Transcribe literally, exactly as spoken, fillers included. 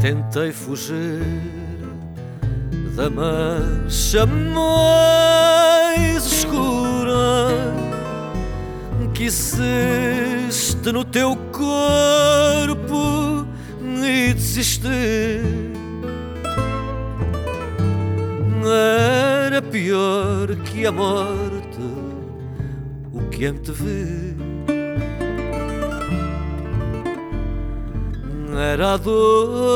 Tentei fugir da mancha mais escura que existe no teu corpo e desisti. Era pior que a morte o que antevi. Era a dor